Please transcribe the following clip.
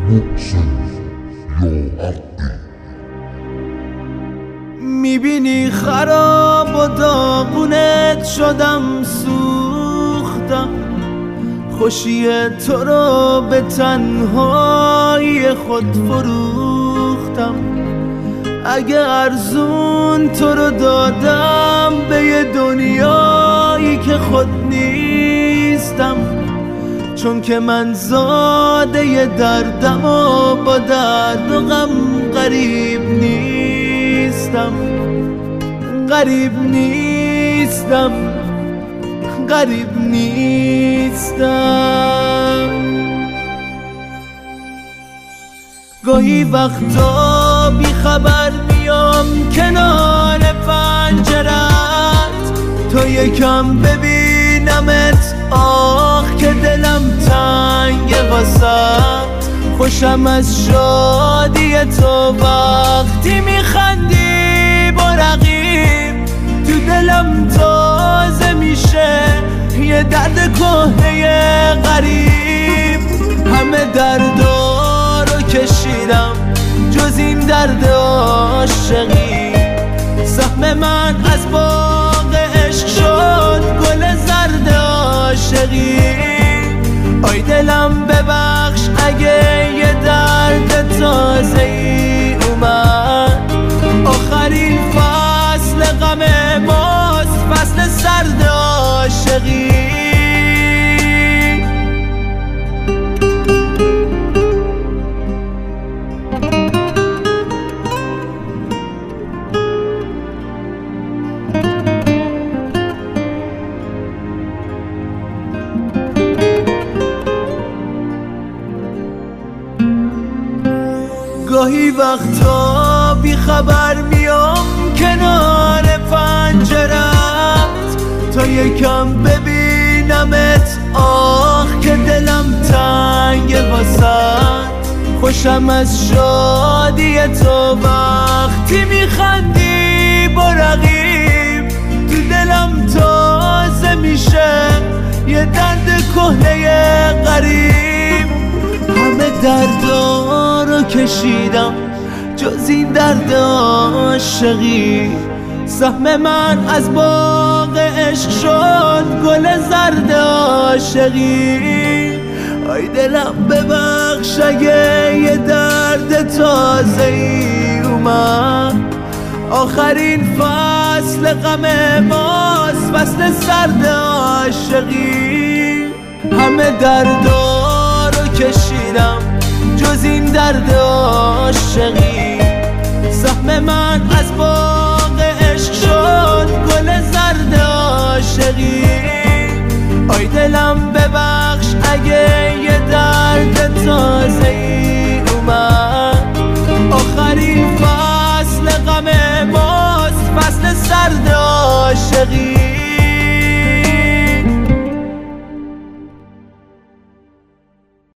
محسن یا عقی. میبینی خراب و داغونت شدم، سوختم خوشی تو رو به تنهایی خود فروختم. اگه ارزون تو رو دادم به یه دنیایی که خود نیستم، چون که من زاده ی دردم و با درد و غم غریب نیستم. غریب نیستم، غریب نیستم. گاهی وقتا بی خبر میام کنار پنجرت، تا یکم ببینمت، آخ که دلم تنگه واسد. خوشم از شادی تو وقتی میخندی با رقیب، تو دلم تازه میشه یه درد کهنه غریب. همه دردا رو کشیدم جز این درد عاشقی، سهم من از باغ عشق شد گل زرد عاشقی. آی دلم ببخش اگه یه درد تازه ای اومد، آخرین فصل غم ماست، فصل سرد عاشقی. گاهی وقتا بی خبر میام کنار پنجرت، تا یکم ببینمت، آخ که دلم تنگه واسد. خوشم از شادی تو وقتی میخندی با رقیب، تو دلم تازه میشه یه درد کهنه غریب. همه دردا رو کشیدم جز این درد عاشقی، سهم من از باغ عشق شد گل زرد عاشقی. آی دلم ببخش اگه یه درد تازه ای اومد، آخرین فصل غم ماست، فصل سرد عاشقی. همه دردا رو کشیدم جز این درد عاشقی، سهم من